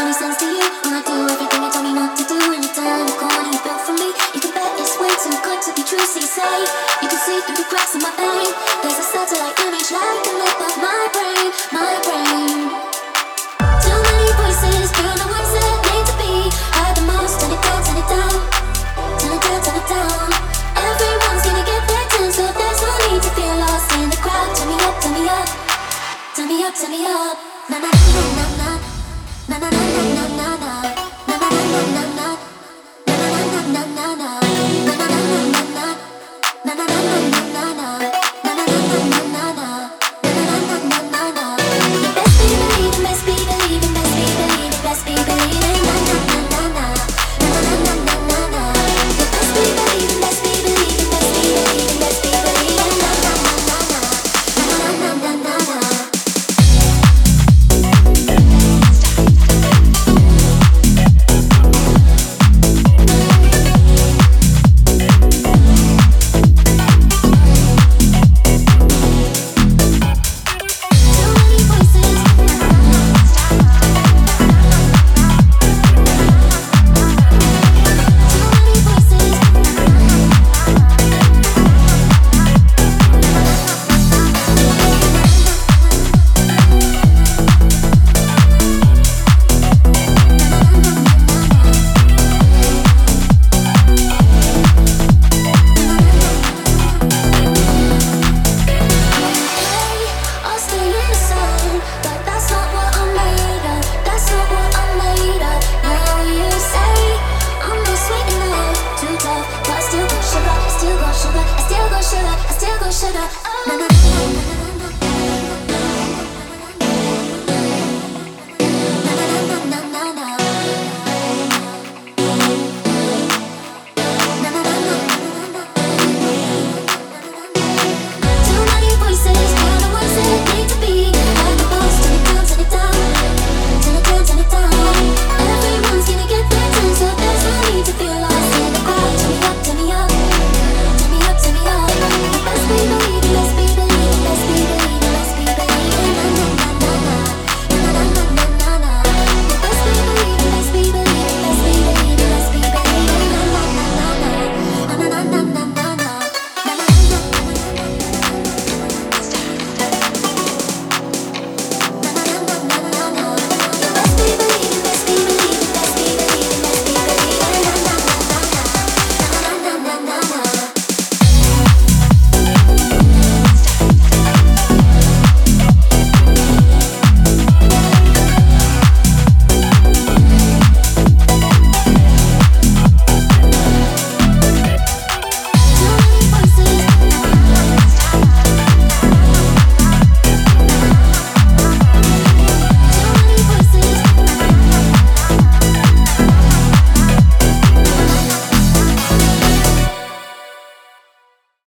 any sense to you when I do everything you told me not to do? And you turn the corner you built for me. You can bet it's way too good to be true. So you say you can see through the cracks in my pain. There's a satellite image like the lip of my brain, my brain.